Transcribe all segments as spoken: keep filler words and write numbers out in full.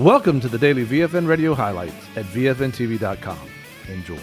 Welcome to the daily V F N Radio highlights at V F N T V dot com. Enjoy.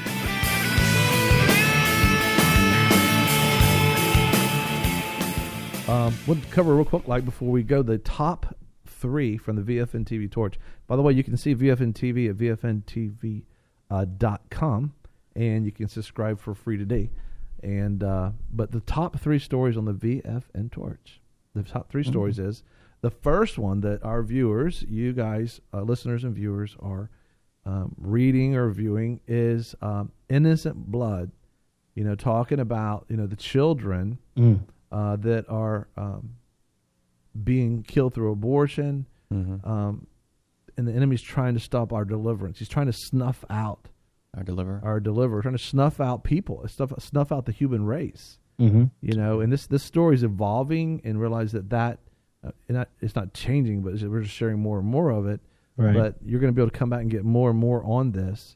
Um, we'll cover real quick, like before we go, the top three from the V F N T V Torch. By the way, you can see V F N T V at V F N T V dot com, and you can subscribe for free today. And uh, but the top three stories on the V F N Torch, the top three mm-hmm. stories is the first one that our viewers, you guys, uh, listeners and viewers, are um, reading or viewing is um, innocent blood. You know, talking about you know the children. Mm. Uh, that are um, being killed through abortion, mm-hmm. um, and the enemy's trying to stop our deliverance. He's trying to snuff out our deliverer, our deliverer, trying to snuff out people, snuff, snuff out the human race. Mm-hmm. You know, and this this story is evolving, and realize that that uh, not, it's not changing, but we're just sharing more and more of it. Right. But you're going to be able to come back and get more and more on this.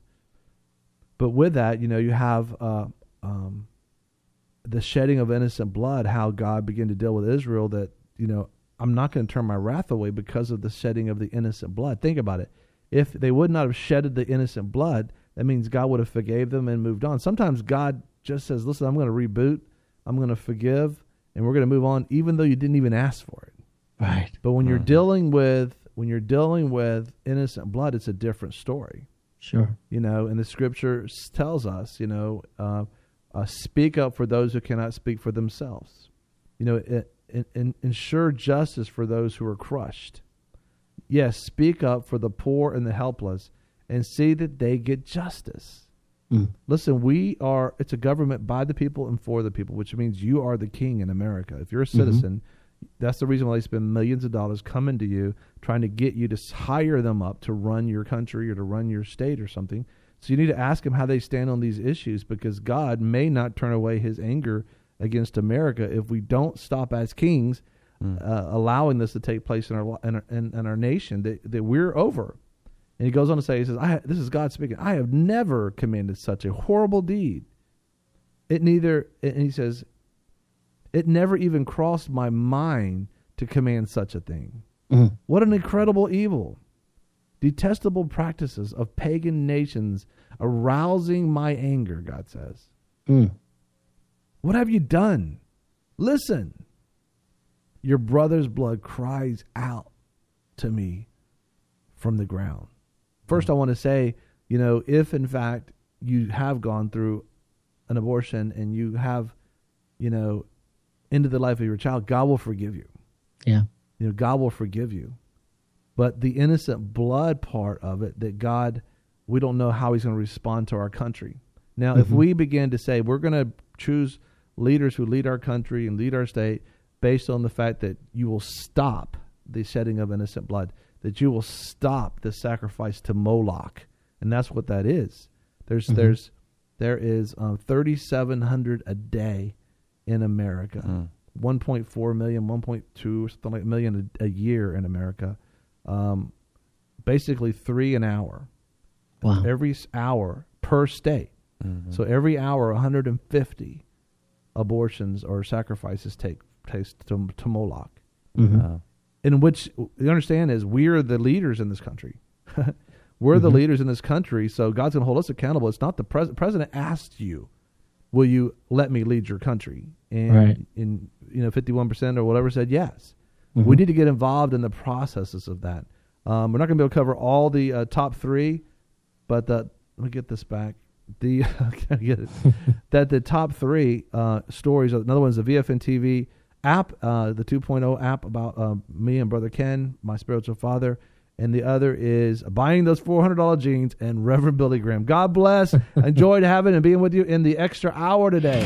But with that, you know, you have. Uh, um, the shedding of innocent blood, how God began to deal with Israel, that, you know, I'm not going to turn my wrath away because of the shedding of the innocent blood. Think about it. If they would not have shedded the innocent blood, that means God would have forgave them and moved on. Sometimes God just says, listen, I'm going to reboot, I'm going to forgive, and we're going to move on, even though you didn't even ask for it. Right. But when mm-hmm. you're dealing with, when you're dealing with innocent blood, it's a different story. Sure. You know, and the scripture tells us, you know, uh, Uh, speak up for those who cannot speak for themselves. You know, it, it, it, ensure justice for those who are crushed. Yes, speak up for the poor and the helpless and see that they get justice. Mm. Listen, we are, it's a government by the people and for the people, which means you are the king in America. If you're a citizen, mm-hmm. that's the reason why they spend millions of dollars coming to you, trying to get you to hire them up to run your country or to run your state or something. So you need to ask them how they stand on these issues, because God may not turn away his anger against America if we don't stop as kings mm. uh, allowing this to take place in our in our, in, in our nation, that, that we're over. And he goes on to say, he says, I, this is God speaking, I have never commanded such a horrible deed. It neither, and he says, it never even crossed my mind to command such a thing. Mm. What an incredible evil. Detestable practices of pagan nations arousing my anger, God says. Mm. What have you done? Listen. Your brother's blood cries out to me from the ground. First, mm. I want to say, you know, if in fact you have gone through an abortion and you have, you know, ended the life of your child, God will forgive you. Yeah. You know, God will forgive you. But the innocent blood part of it, that God, we don't know how he's going to respond to our country. Now, mm-hmm. if we begin to say we're going to choose leaders who lead our country and lead our state based on the fact that you will stop the shedding of innocent blood, that you will stop the sacrifice to Moloch, and that's what that is. There's mm-hmm. there's there is um, thirty-seven hundred a day in America, mm. one point four million, one point two something like million a, a year in America. Um, basically three an hour. Wow. Every hour per state. Mm-hmm. So every hour, one hundred fifty abortions or sacrifices take place to, to Moloch. Mm-hmm. Uh, in which, you understand, is we're the leaders in this country. we're mm-hmm. the leaders in this country, so God's going to hold us accountable. It's not the president. President asked you, will you let me lead your country? And, right. in, you know, fifty-one percent or whatever said yes. Mm-hmm. We need to get involved in the processes of that. Um, we're not going to be able to cover all the uh, top three, but the, let me get this back. The I get it. that the top three uh, stories. Another one is the V F N T V app, uh, the two point oh app about uh, me and Brother Ken, my spiritual father, and the other is buying those four hundred dollars jeans and Reverend Billy Graham. God bless. Enjoyed having and being with you in the extra hour today.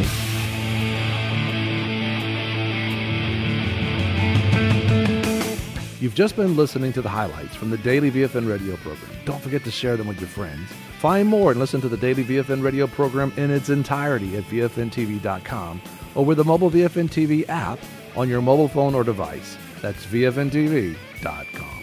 You've just been listening to the highlights from the Daily V F N radio program. Don't forget to share them with your friends. Find more and listen to the Daily V F N radio program in its entirety at V F N T V dot com or with the mobile V F N T V app on your mobile phone or device. That's V F N T V dot com.